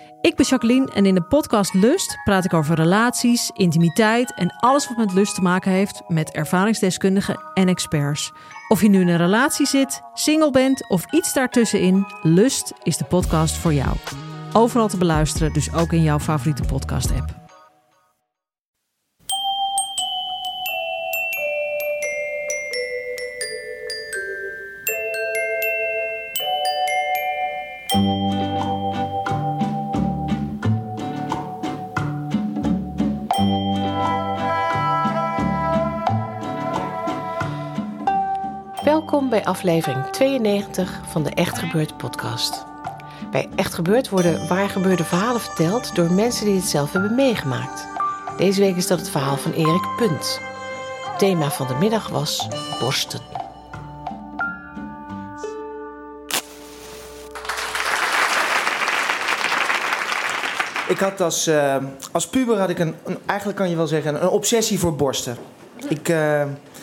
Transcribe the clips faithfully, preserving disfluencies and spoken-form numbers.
Ik ben Jacqueline en in de podcast Lust praat ik over relaties, intimiteit en alles wat met lust te maken heeft met ervaringsdeskundigen en experts. Of je nu in een relatie zit, single bent of iets daartussenin, Lust is de podcast voor jou. Overal te beluisteren, dus ook in jouw favoriete podcast-app. Welkom bij aflevering tweeënnegentig van de Echt Gebeurd podcast. Bij Echt Gebeurd worden waar gebeurde verhalen verteld door mensen die het zelf hebben meegemaakt. Deze week is dat het verhaal van Erik Punt. Het thema van de middag was borsten. Ik had als, uh, als puber had ik een, een, eigenlijk kan je wel zeggen, een obsessie voor borsten. Ik... Uh,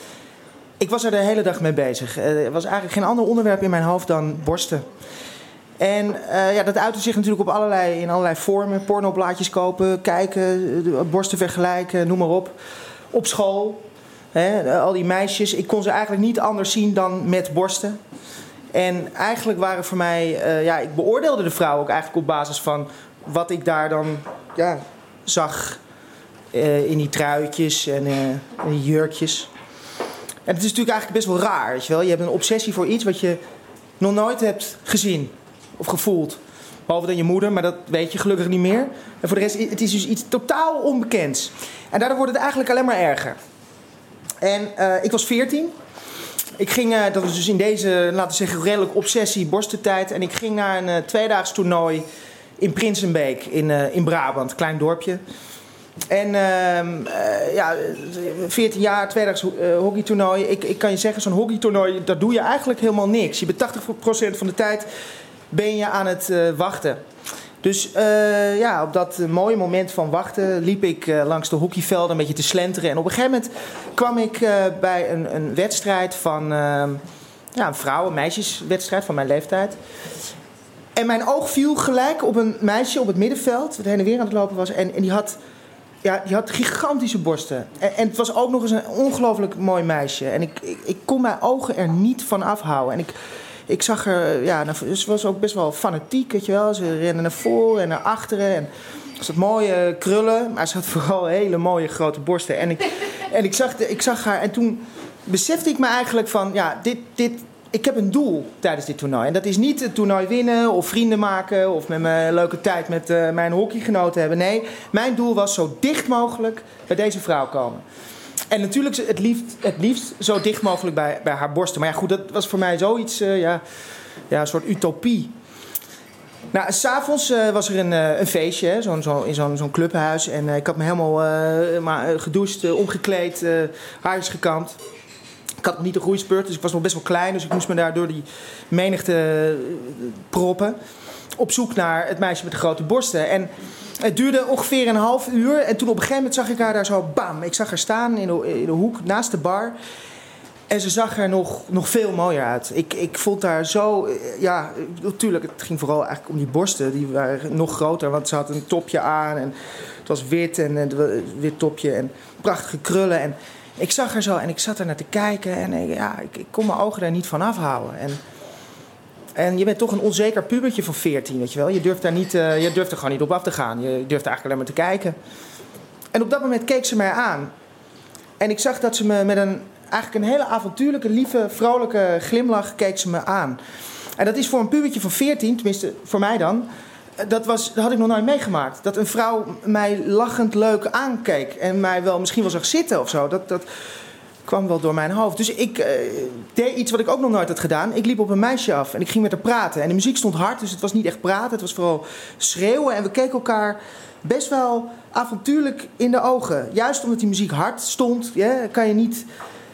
Ik was er de hele dag mee bezig. Er was eigenlijk geen ander onderwerp in mijn hoofd dan borsten. En uh, ja, dat uitte zich natuurlijk op allerlei, in allerlei vormen. Pornoblaadjes kopen, kijken, borsten vergelijken, noem maar op. Op school, hè, al die meisjes. Ik kon ze eigenlijk niet anders zien dan met borsten. En eigenlijk waren voor mij... Uh, ja, ik beoordeelde de vrouw ook eigenlijk op basis van wat ik daar dan ja, zag uh, in die truitjes en uh, in die jurkjes. En het is natuurlijk eigenlijk best wel raar, weet je wel. Je hebt een obsessie voor iets wat je nog nooit hebt gezien of gevoeld. Behalve dan je moeder, maar dat weet je gelukkig niet meer. En voor de rest, het is dus iets totaal onbekends. En daardoor wordt het eigenlijk alleen maar erger. En uh, ik was veertien. Ik ging, uh, dat was dus in deze, laten we zeggen, redelijk obsessie borstentijd. En ik ging naar een uh, tweedaags toernooi in Prinsenbeek in, uh, in Brabant, een klein dorpje. En uh, uh, ja, veertien jaar, tweedaags uh, hockeytoernooi. Ik, ik kan je zeggen, zo'n hockeytoernooi, daar doe je eigenlijk helemaal niks. Je bent tachtig procent van de tijd ben je aan het uh, wachten. Dus uh, ja, op dat mooie moment van wachten liep ik uh, langs de hockeyvelden een beetje te slenteren. En op een gegeven moment kwam ik uh, bij een, een wedstrijd van uh, ja, een vrouw, een meisjeswedstrijd van mijn leeftijd. En mijn oog viel gelijk op een meisje op het middenveld, dat heen en weer aan het lopen was. En, en die had... Ja, die had gigantische borsten. En, en het was ook nog eens een ongelooflijk mooi meisje. En ik, ik, ik kon mijn ogen er niet van afhouden. En ik, ik zag er... Ja, nou, ze was ook best wel fanatiek, weet je wel. Ze rende naar voren en naar achteren. En ze had mooie krullen. Maar ze had vooral hele mooie grote borsten. En ik, en ik, zag, de, ik zag haar... En toen besefte ik me eigenlijk van... Ja, dit... dit ik heb een doel tijdens dit toernooi. En dat is niet het toernooi winnen of vrienden maken... of met mijn leuke tijd met uh, mijn hockeygenoten hebben. Nee, mijn doel was zo dicht mogelijk bij deze vrouw komen. En natuurlijk het liefst, het liefst zo dicht mogelijk bij, bij haar borsten. Maar ja, goed, dat was voor mij zoiets, uh, ja, ja, een soort utopie. Nou, s'avonds uh, was er een, uh, een feestje, hè, zo'n, zo, in zo'n, zo'n clubhuis. En uh, ik had me helemaal uh, maar, gedoucht, uh, omgekleed, uh, haartjes gekamd. Ik had nog niet een groeispurt, dus ik was nog best wel klein. Dus ik moest me daar door die menigte proppen. Op zoek naar het meisje met de grote borsten. En het duurde ongeveer een half uur. En toen op een gegeven moment zag ik haar daar zo, bam. Ik zag haar staan in de, in de hoek naast de bar. En ze zag er nog, nog veel mooier uit. Ik, ik vond haar zo... Ja, natuurlijk, het ging vooral eigenlijk om die borsten. Die waren nog groter, want ze had een topje aan. En het was wit en een wit topje en prachtige krullen. En ik zag haar zo en ik zat er naar te kijken. En ik, ja, ik, ik kon mijn ogen daar niet van afhouden. En, en je bent toch een onzeker pubertje van veertien, weet je wel. Je durft, daar niet, uh, je durft er gewoon niet op af te gaan. Je durft eigenlijk alleen maar te kijken. En op dat moment keek ze mij aan. En ik zag dat ze me met een... Eigenlijk een hele avontuurlijke, lieve, vrolijke glimlach keek ze me aan. En dat is voor een pubertje van veertien, tenminste voor mij dan... Dat, was, dat had ik nog nooit meegemaakt. Dat een vrouw mij lachend leuk aankeek. En mij wel misschien wel zag zitten of zo. Dat, dat kwam wel door mijn hoofd. Dus ik uh, deed iets wat ik ook nog nooit had gedaan. Ik liep op een meisje af en ik ging met haar praten. En de muziek stond hard, dus het was niet echt praten. Het was vooral schreeuwen. En we keken elkaar best wel avontuurlijk in de ogen. Juist omdat die muziek hard stond, yeah, kan je niet...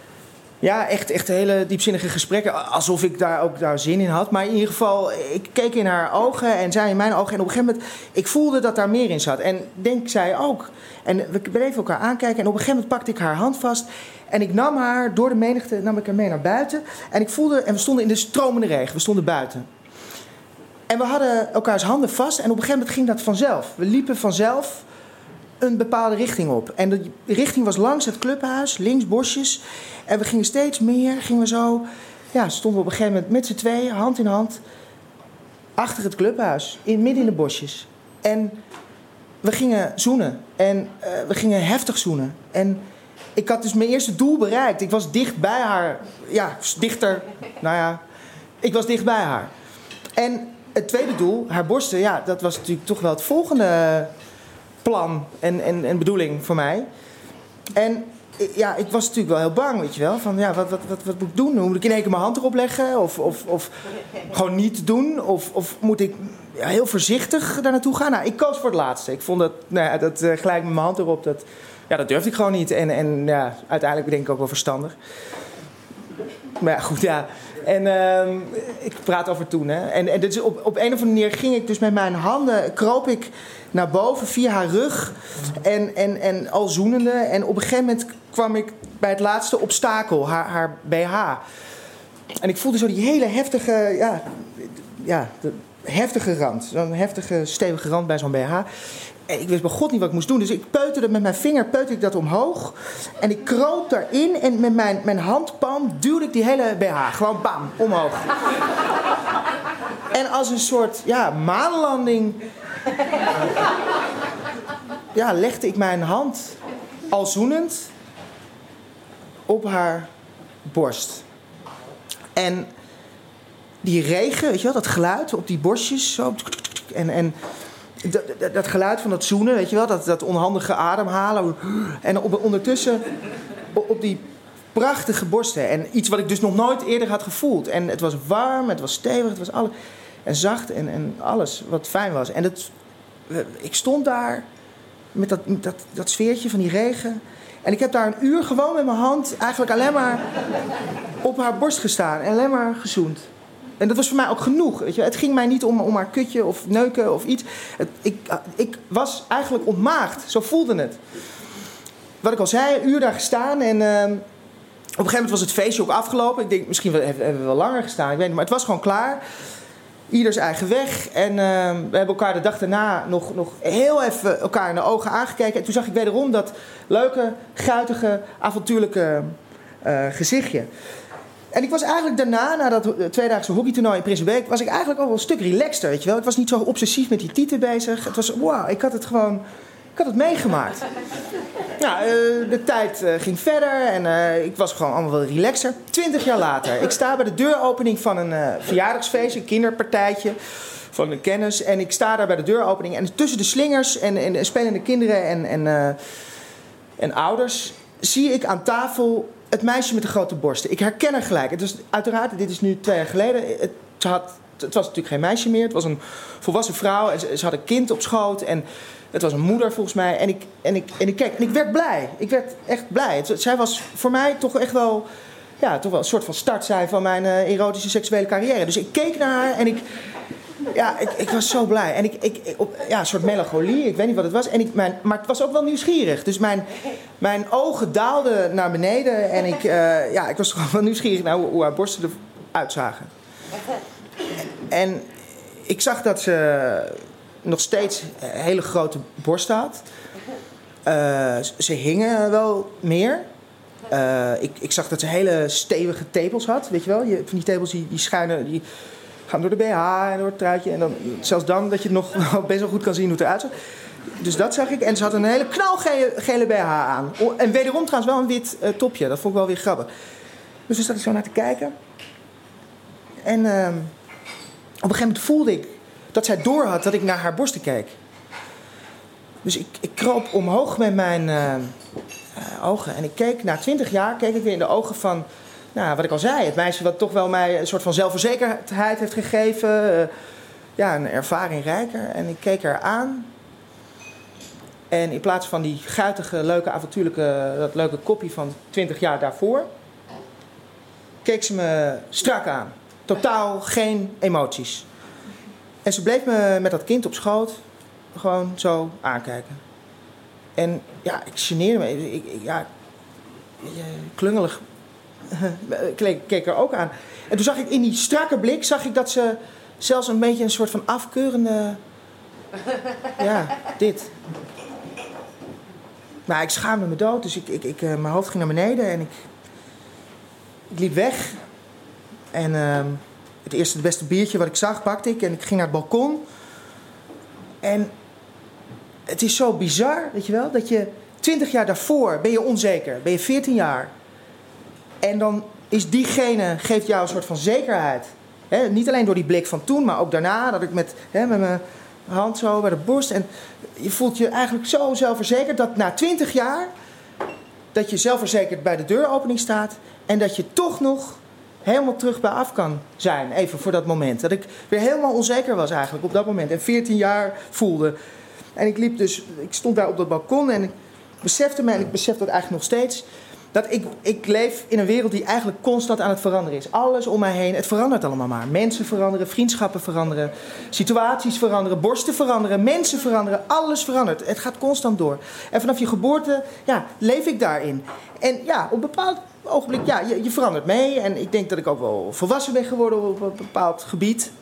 Ja, echt, echt hele diepzinnige gesprekken. Alsof ik daar ook daar zin in had. Maar in ieder geval, ik keek in haar ogen en zij in mijn ogen. En op een gegeven moment, ik voelde dat daar meer in zat. En denk zij ook. En we bleven elkaar aankijken. En op een gegeven moment pakte ik haar hand vast. En ik nam haar door de menigte, nam ik haar mee naar buiten. En ik voelde, en we stonden in de stromende regen. We stonden buiten. En we hadden elkaars handen vast en op een gegeven moment ging dat vanzelf. We liepen vanzelf een bepaalde richting op. En de richting was langs het clubhuis, links bosjes. En we gingen steeds meer, gingen we zo... Ja, stonden we op een gegeven moment met z'n tweeën, hand in hand... achter het clubhuis, in, midden in de bosjes. En we gingen zoenen. En uh, we gingen heftig zoenen. En ik had dus mijn eerste doel bereikt. Ik was dicht bij haar. Ja, dichter. Nou ja, ik was dicht bij haar. En het tweede doel, haar borsten, ja, dat was natuurlijk toch wel het volgende plan en, en, en bedoeling voor mij. En ja, ik was natuurlijk wel heel bang, weet je wel. Van ja, wat, wat, wat, wat moet ik doen? Moet ik in één keer mijn hand erop leggen? Of, of, of gewoon niet doen? Of, of moet ik ja, heel voorzichtig daar naartoe gaan? Nou, ik koos voor het laatste. Ik vond dat, nou ja, dat uh, gelijk met mijn hand erop, dat, ja, dat durfde ik gewoon niet. En, en ja, uiteindelijk denk ik ook wel verstandig. Maar ja, goed, ja. En uh, ik praat over toen, hè. En, en dus op, op een of andere manier ging ik dus met mijn handen... kroop ik naar boven via haar rug. En, en, en al zoenende. En op een gegeven moment kwam ik bij het laatste obstakel. Haar, haar B H. En ik voelde zo die hele heftige... Ja, ja de heftige rand. Zo'n heftige, stevige rand bij zo'n B H. En ik wist bij God niet wat ik moest doen. Dus ik peuterde met mijn vinger peuterde ik dat omhoog. En ik kroop daarin. En met mijn, mijn handpalm duwde ik die hele B H. Gewoon bam, omhoog. En als een soort ja, maanlanding... Ja, legde ik mijn hand al zoenend op haar borst. En die regen, weet je wel, dat geluid op die borstjes. Zo, en... en Dat, dat, dat geluid van dat zoenen, weet je wel, dat, dat onhandige ademhalen. En op, ondertussen op, op die prachtige borsten. En iets wat ik dus nog nooit eerder had gevoeld. En het was warm, het was stevig, het was alles. En zacht en, en alles wat fijn was. En dat, ik stond daar met dat, dat, dat sfeertje van die regen. En ik heb daar een uur gewoon met mijn hand eigenlijk alleen maar op haar borst gestaan. En alleen maar gezoend. En dat was voor mij ook genoeg. Weet je. Het ging mij niet om, om haar kutje of neuken of iets. Het, ik, ik was eigenlijk ontmaagd. Zo voelde het. Wat ik al zei, een uur daar gestaan. En uh, op een gegeven moment was het feestje ook afgelopen. Ik denk, misschien hebben we wel langer gestaan. Ik weet niet, maar het was gewoon klaar. Ieders eigen weg. En uh, we hebben elkaar de dag daarna nog, nog heel even elkaar in de ogen aangekeken. En toen zag ik wederom dat leuke, guitige, avontuurlijke uh, gezichtje. En ik was eigenlijk daarna, na dat tweedaagse hockeytoernooi in Prinsenbeek, was ik eigenlijk al wel een stuk relaxter, weet je wel. Ik was niet zo obsessief met die titel bezig. Het was, wauw, ik had het gewoon, ik had het meegemaakt. Nou, uh, de tijd uh, ging verder en uh, ik was gewoon allemaal wel relaxer. Twintig jaar later, ik sta bij de deuropening van een uh, verjaardagsfeest, een kinderpartijtje van een kennis. En ik sta daar bij de deuropening en tussen de slingers en, en, en spelende kinderen en, en, uh, en ouders zie ik aan tafel het meisje met de grote borsten. Ik herken haar gelijk. Het was, uiteraard, dit is nu twee jaar geleden. Het, had, het was natuurlijk geen meisje meer. Het was een volwassen vrouw. En ze, ze had een kind op schoot. En het was een moeder volgens mij. En ik, en ik, en ik keek. En ik werd blij. Ik werd echt blij. Het, zij was voor mij toch echt wel... Ja, toch wel een soort van start zijn van mijn uh, erotische seksuele carrière. Dus ik keek naar haar en ik... Ja, ik, ik was zo blij. En ik, ik, ik op, ja, een soort melancholie, ik weet niet wat het was. En ik, mijn, maar het was ook wel nieuwsgierig. Dus mijn, mijn ogen daalden naar beneden. En ik, uh, ja, ik was gewoon wel nieuwsgierig naar hoe, hoe haar borsten eruit zagen. En ik zag dat ze nog steeds hele grote borsten had. Uh, ze hingen wel meer. Uh, ik, ik zag dat ze hele stevige tepels had. Weet je wel, je, van die tepels die, die schuinen... Die, gaan door de B H en door het truitje. En dan, zelfs dan dat je nog best wel goed kan zien hoe het eruit zag. Dus dat zag ik. En ze had een hele knalgele gele B H aan. En wederom trouwens wel een wit uh, topje. Dat vond ik wel weer grappig. Dus toen zat ik zo naar te kijken. En uh, op een gegeven moment voelde ik dat zij door had dat ik naar haar borsten keek. Dus ik, ik kroop omhoog met mijn uh, uh, ogen. En ik keek, na twintig jaar, keek ik weer in de ogen van... Nou, wat ik al zei, het meisje wat toch wel mij een soort van zelfverzekerdheid heeft gegeven. Uh, ja, een ervaring rijker. En ik keek haar aan. En in plaats van die guitige, leuke, avontuurlijke, dat leuke kopie van twintig jaar daarvoor, keek ze me strak aan. Totaal geen emoties. En ze bleef me met dat kind op schoot gewoon zo aankijken. En ja, ik geneerde me. Ik, ik, ja, klungelig. Ik keek er ook aan. En toen zag ik in die strakke blik, zag ik dat ze zelfs een beetje een soort van afkeurende... Ja, dit. Maar ik schaamde me dood, dus ik, ik, ik, uh, mijn hoofd ging naar beneden en ik, ik liep weg. En uh, het eerste, het beste biertje wat ik zag, pakte ik en ik ging naar het balkon. En het is zo bizar, weet je wel, dat je twintig jaar daarvoor ben je onzeker, ben je veertien jaar. En dan is diegene, geeft jou een soort van zekerheid. He, niet alleen door die blik van toen, maar ook daarna, dat ik met, he, met mijn hand zo bij de borst. En je voelt je eigenlijk zo zelfverzekerd dat na twintig jaar, dat je zelfverzekerd bij de deuropening staat. En dat je toch nog helemaal terug bij af kan zijn, even voor dat moment. Dat ik weer helemaal onzeker was eigenlijk op dat moment. En veertien jaar voelde. En ik liep dus, ik stond daar op dat balkon en ik besefte me, en ik besef dat eigenlijk nog steeds, dat ik, ik leef in een wereld die eigenlijk constant aan het veranderen is. Alles om mij heen, het verandert allemaal maar. Mensen veranderen, vriendschappen veranderen, situaties veranderen, borsten veranderen, mensen veranderen. Alles verandert. Het gaat constant door. En vanaf je geboorte, ja, leef ik daarin. En ja, op een bepaald ogenblik, ja, je, je verandert mee. En ik denk dat ik ook wel volwassen ben geworden op een bepaald gebied.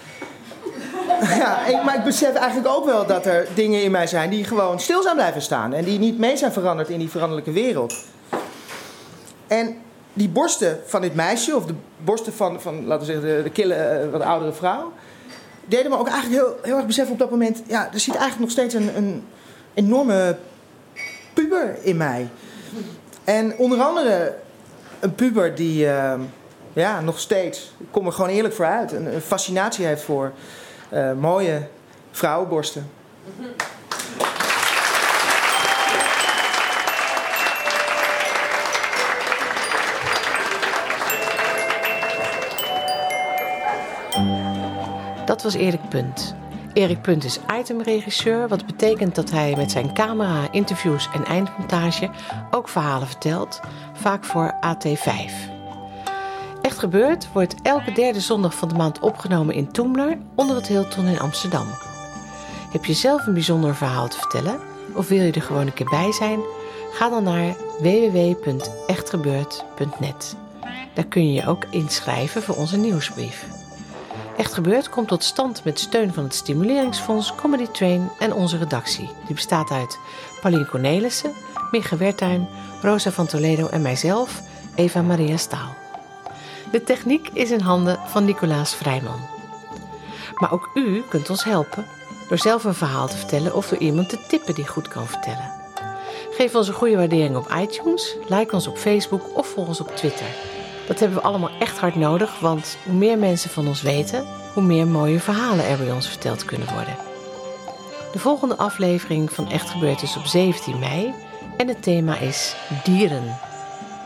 Ja, ik, maar ik besef eigenlijk ook wel dat er dingen in mij zijn die gewoon stil zijn blijven staan. En die niet mee zijn veranderd in die veranderlijke wereld. En die borsten van dit meisje, of de borsten van, van laten we zeggen, de, de kille, uh, wat oudere vrouw, deden me ook eigenlijk heel, heel erg beseffen op dat moment, ja, er zit eigenlijk nog steeds een, een enorme puber in mij. En onder andere een puber die, uh, ja, nog steeds, ik kom er gewoon eerlijk voor uit, een, een fascinatie heeft voor uh, mooie vrouwenborsten. Dat was Erik Punt. Erik Punt is itemregisseur, wat betekent dat hij met zijn camera, interviews en eindmontage ook verhalen vertelt, vaak voor A T vijf. Echt Gebeurd wordt elke derde zondag van de maand opgenomen in Toemler onder het Hilton in Amsterdam. Heb je zelf een bijzonder verhaal te vertellen of wil je er gewoon een keer bij zijn? Ga dan naar w w w punt echt gebeurd punt net. Daar kun je je ook inschrijven voor onze nieuwsbrief. Echt Gebeurd komt tot stand met steun van het Stimuleringsfonds, Comedy Train en onze redactie. Die bestaat uit Pauline Cornelissen, Micha Wertheim, Rosa van Toledo en mijzelf, Eva Maria Staal. De techniek is in handen van Nicolaas Vrijman. Maar ook u kunt ons helpen door zelf een verhaal te vertellen of door iemand te tippen die goed kan vertellen. Geef ons een goede waardering op iTunes, like ons op Facebook of volg ons op Twitter. Dat hebben we allemaal echt hard nodig, want hoe meer mensen van ons weten, hoe meer mooie verhalen er bij ons verteld kunnen worden. De volgende aflevering van Echt Gebeurd is op zeventien mei en het thema is dieren.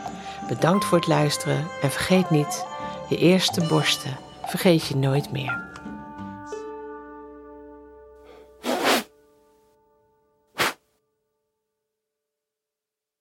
Bedankt voor het luisteren en vergeet niet, je eerste borsten vergeet je nooit meer.